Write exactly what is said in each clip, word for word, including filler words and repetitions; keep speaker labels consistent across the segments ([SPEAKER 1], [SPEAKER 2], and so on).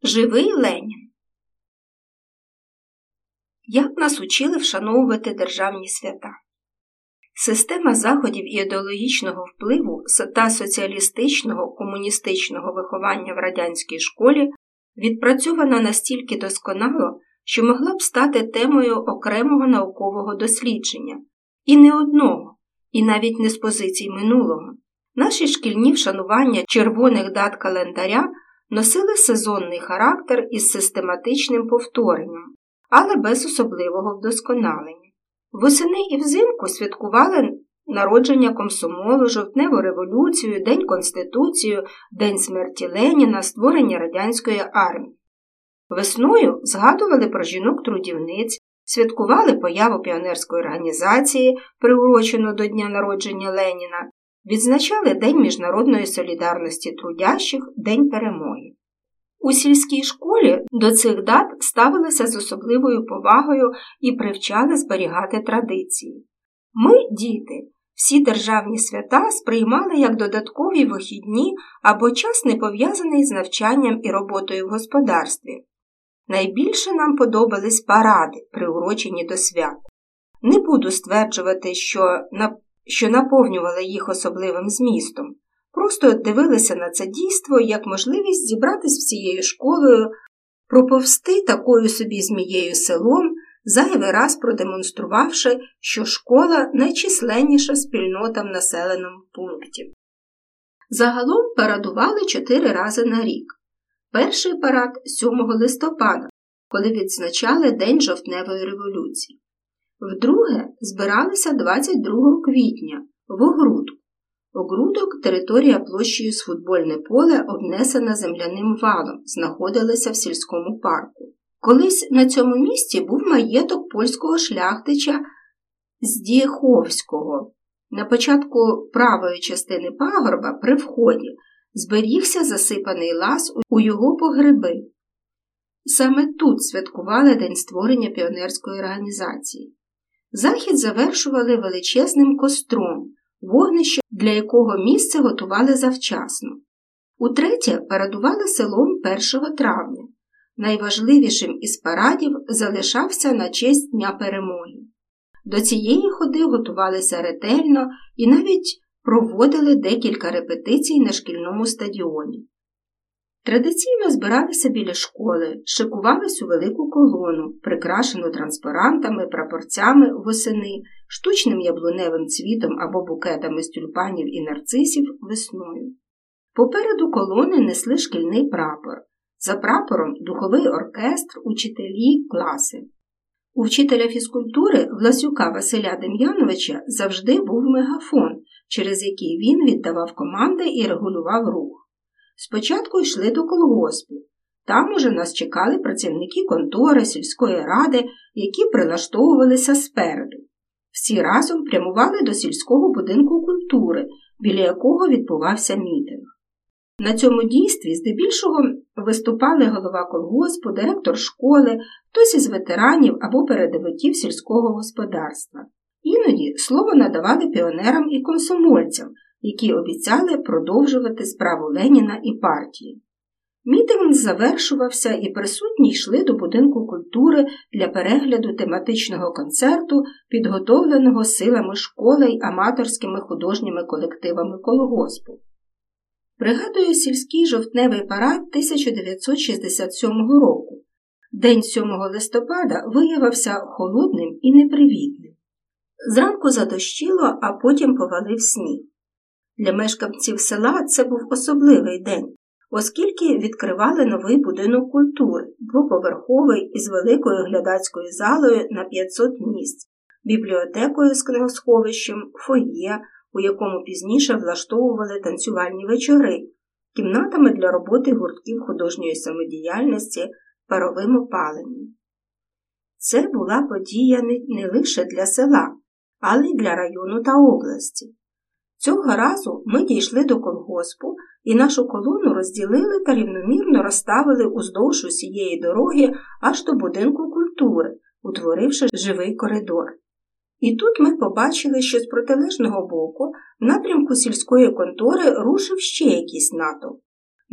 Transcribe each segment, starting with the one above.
[SPEAKER 1] Живий Ленін. Як нас учили вшановувати державні свята? Система заходів ідеологічного впливу та соціалістичного, комуністичного виховання в радянській школі відпрацьована настільки досконало, що могла б стати темою окремого наукового дослідження. І не одного, і навіть не з позицій минулого. Наші шкільні вшанування червоних дат календаря носили сезонний характер із систематичним повторенням, але без особливого вдосконалення. Восени і взимку святкували народження комсомолу, жовтневу революцію, День Конституції, День смерті Леніна, створення радянської армії. Весною згадували про жінок-трудівниць, святкували появу піонерської організації, приурочену до дня народження Леніна, відзначали День міжнародної солідарності трудящих, День перемоги. У сільській школі до цих дат ставилися з особливою повагою і привчали зберігати традиції. Ми, діти, всі державні свята сприймали як додаткові вихідні або час не пов'язаний з навчанням і роботою в господарстві. Найбільше нам подобались паради, приурочені до свят. Не буду стверджувати, що, що наповнювали їх особливим змістом. Просто дивилися на це дійство як можливість зібратись всією школою, проповсти такою собі змією селом, зайвий раз продемонструвавши, що школа – найчисленніша спільнота в населеному пункті. Загалом парадували чотири рази на рік. Перший парад – сьомого листопада, коли відзначали День жовтневої революції. Вдруге збиралися двадцять другого квітня в Огрудку. Огрудок – територія площею з футбольне поле, обнесена земляним валом, знаходилася в сільському парку. Колись на цьому місці був маєток польського шляхтича Здієховського. На початку правої частини пагорба, при вході, зберігся засипаний лаз у його погреби. Саме тут святкували День створення піонерської організації. Захід завершували величезним костром, вогнище, для якого місце готували завчасно. Утретє парадували селом першого травня. Найважливішим із парадів залишався на честь Дня перемоги. До цієї ходи готувалися ретельно і навіть проводили декілька репетицій на шкільному стадіоні. Традиційно збиралися біля школи, шикувались у велику колону, прикрашену транспарантами, прапорцями восени, штучним яблуневим цвітом або букетами з тюльпанів і нарцисів весною. Попереду колони несли шкільний прапор. За прапором – духовий оркестр, учителі, класи. У вчителя фізкультури Власюка Василя Дем'яновича завжди був мегафон, через який він віддавав команди і регулював рух. Спочатку йшли до колгоспу. Там уже нас чекали працівники контори, сільської ради, які прилаштовувалися спереду. Всі разом прямували до сільського будинку культури, біля якого відбувався мітинг. На цьому дійстві здебільшого виступали голова колгоспу, директор школи, хтось із ветеранів або передовиків сільського господарства. Іноді слово надавали піонерам і комсомольцям, які обіцяли продовжувати справу Леніна і партії. Мітинг завершувався і присутні йшли до будинку культури для перегляду тематичного концерту, підготовленого силами школи й аматорськими художніми колективами колгоспу. Пригадую сільський жовтневий парад тисяча дев'ятсот шістдесят сьомого року. День сьомого листопада виявився холодним і непривітним. Зранку задощило, а потім повалив сніг. Для мешканців села це був особливий день, оскільки відкривали новий будинок культури, двоповерховий із великою глядацькою залою на п'ятсот місць, бібліотекою з книгосховищем, фоє, у якому пізніше влаштовували танцювальні вечори, кімнатами для роботи гуртків художньої самодіяльності, паровим опаленням. Це була подія не лише для села, але й для району та області. Цього разу ми дійшли до колгоспу і нашу колону розділили та рівномірно розставили уздовж усієї дороги аж до будинку культури, утворивши живий коридор. І тут ми побачили, що з протилежного боку, в напрямку сільської контори, рушив ще якийсь натовп.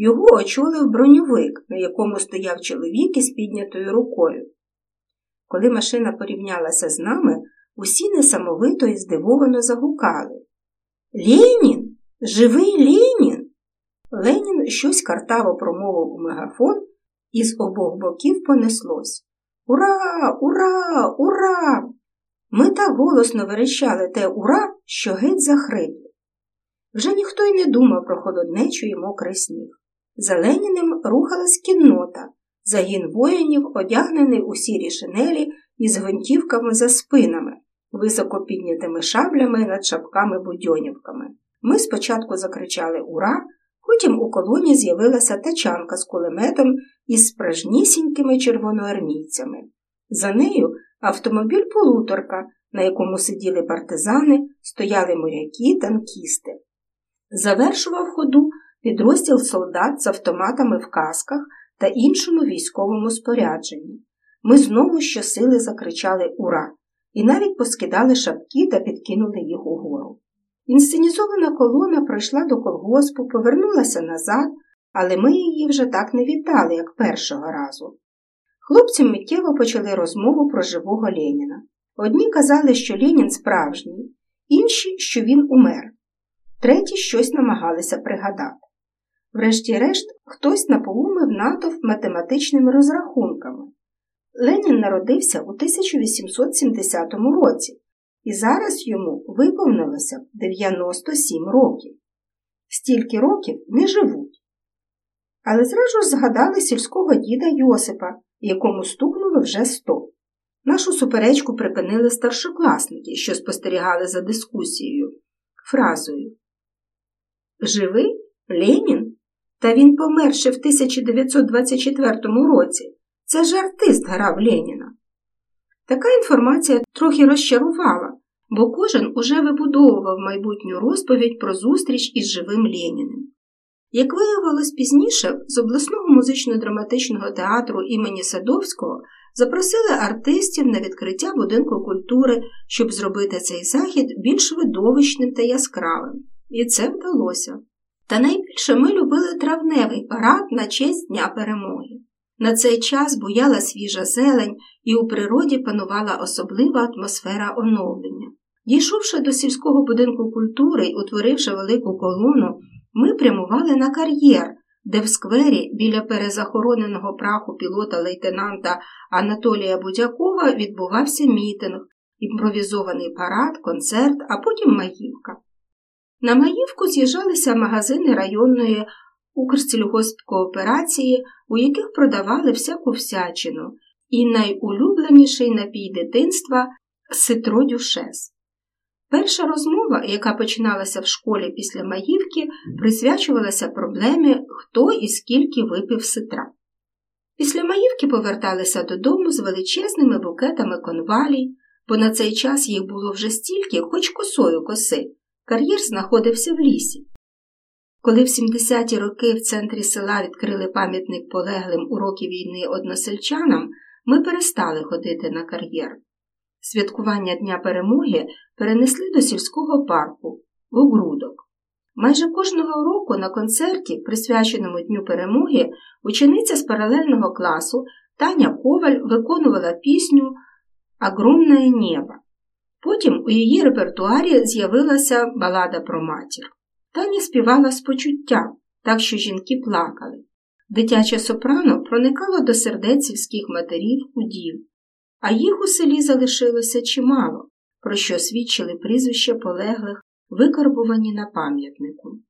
[SPEAKER 1] Його очолив броньовик, на якому стояв чоловік із піднятою рукою. Коли машина порівнялася з нами, усі несамовито і здивовано загукали. «Ленін! Живий Ленін!» Ленін щось картаво промовив у мегафон, і з обох боків понеслось. «Ура! Ура! Ура!» Ми так голосно верещали те «Ура!», що геть захрипли. Вже ніхто й не думав про холоднечу і мокрий сніг. За Леніним рухалась кіннота, загін воїнів, одягнений у сірі шинелі із гвинтівками за спинами, високо піднятими шаблями над шапками-будьонівками. Ми спочатку закричали «Ура!», потім у колоні з'явилася тачанка з кулеметом із справжнісінькими червоноармійцями. За нею автомобіль-полуторка, на якому сиділи партизани, стояли моряки, танкісти. Завершував ходу підрозділ солдат з автоматами в касках та іншому військовому спорядженні. Ми знову щосили закричали «Ура!» і навіть поскидали шапки та підкинули їх угору. Інсценізована колона пройшла до колгоспу, повернулася назад, але ми її вже так не вітали, як першого разу. Хлопці миттєво почали розмову про живого Леніна. Одні казали, що Ленін справжній, інші, що він умер. Треті щось намагалися пригадати. Врешті-решт, хтось напоумив натовп математичними розрахунками. Ленін народився у тисяча вісімсот сімдесятому році, і зараз йому виповнилося дев'яносто сім років. Стільки років не живуть. Але зразу ж згадали сільського діда Йосипа, якому стукнуло вже сто. Нашу суперечку припинили старшокласники, що спостерігали за дискусією, фразою «Живий? Ленін? Та він помер ще в тисяча дев'ятсот двадцять четвертому році. Це ж артист грав Леніна». Така інформація трохи розчарувала, бо кожен уже вибудовував майбутню розповідь про зустріч із живим Леніним. Як виявилось пізніше, з обласного музично-драматичного театру імені Садовського запросили артистів на відкриття будинку культури, щоб зробити цей захід більш видовищним та яскравим. І це вдалося. Та найбільше ми любили травневий парад на честь Дня Перемоги. На цей час буяла свіжа зелень, і у природі панувала особлива атмосфера оновлення. Дійшовши до сільського будинку культури й утворивши велику колону, ми прямували на кар'єр, де в сквері біля перезахороненого праху пілота-лейтенанта Анатолія Будякова відбувався мітинг, імпровізований парад, концерт, а потім маївка. На маївку з'їжджалися магазини районної Укрсільгоспкооперації, у яких продавали всяку всячину, і найулюбленіший напій дитинства – ситро дюшес. Перша розмова, яка починалася в школі після маївки, присвячувалася проблемі, хто і скільки випив ситра. Після маївки поверталися додому з величезними букетами конвалій, бо на цей час їх було вже стільки, хоч косою коси. Кар'єр знаходився в лісі. Коли в сімдесяті роки в центрі села відкрили пам'ятник полеглим у роки війни односельчанам, ми перестали ходити на кар'єр. Святкування Дня Перемоги перенесли до сільського парку – в Огрудок. Майже кожного року на концерті, присвяченому Дню Перемоги, учениця з паралельного класу Таня Коваль виконувала пісню «Огромне небо». Потім у її репертуарі з'явилася балада про матір. Таня співала з почуттям, так що жінки плакали. Дитяче сопрано проникало до сердець сільських матерів, удів, а їх у селі залишилося чимало, про що свідчили прізвища полеглих, викарбувані на пам'ятнику.